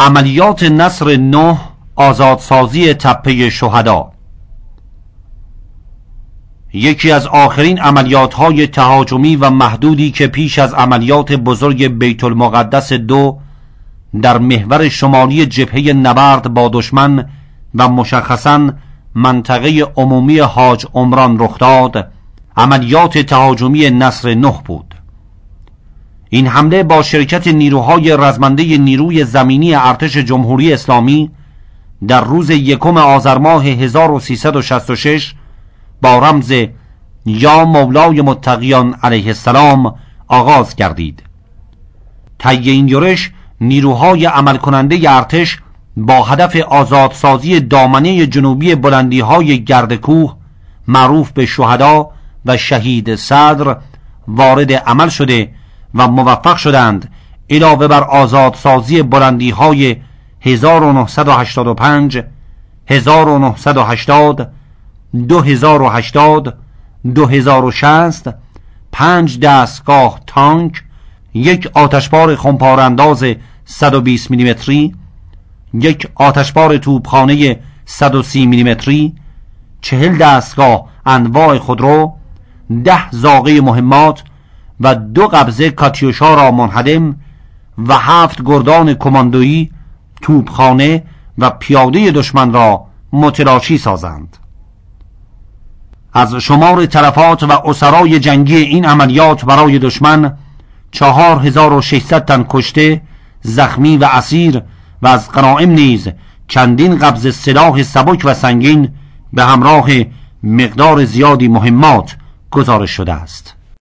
عملیات نصر 9 آزادسازی تپه شهدا یکی از آخرین عملیات‌های تهاجمی و محدودی که پیش از عملیات بزرگ بیت المقدس 2 در محور شمالی جبهه نبرد با دشمن و مشخصاً منطقه عمومی حاج عمران رخ داد، عملیات تهاجمی نصر 9 بود. این حمله با شرکت نیروهای رزمنده نیروی زمینی ارتش جمهوری اسلامی در روز 1 آذر ماه 1366 با رمز یا مولای متقیان علیه السلام آغاز گردید. طی این یورش نیروهای عمل کننده ارتش با هدف آزادسازی دامنه جنوبی بلندی‌های گردکوه معروف به شهدا و شهید صدر وارد عمل شده و موفق شدند علاوه بر آزادسازی بلندی‌های 1985 1980 2080 2060 5 دستگاه تانک، 1 آتشبار خمپاره‌انداز 120 میلیمتری، 1 آتشبار توپخانه 130 میلیمتری، 40 دستگاه انواع خودرو، 10 زاغه مهمات و 2 قبضه کاتیوشا را منهدم و 7 گردان کماندویی، توپخانه و پیاده دشمن را متلاشی سازند. از شمار تلفات و اسرای جنگی این عملیات برای دشمن 4600 تن کشته، زخمی و اسیر و از غنایم نیز چندین قبضه سلاح سبک و سنگین به همراه مقدار زیادی مهمات گزارش شده است.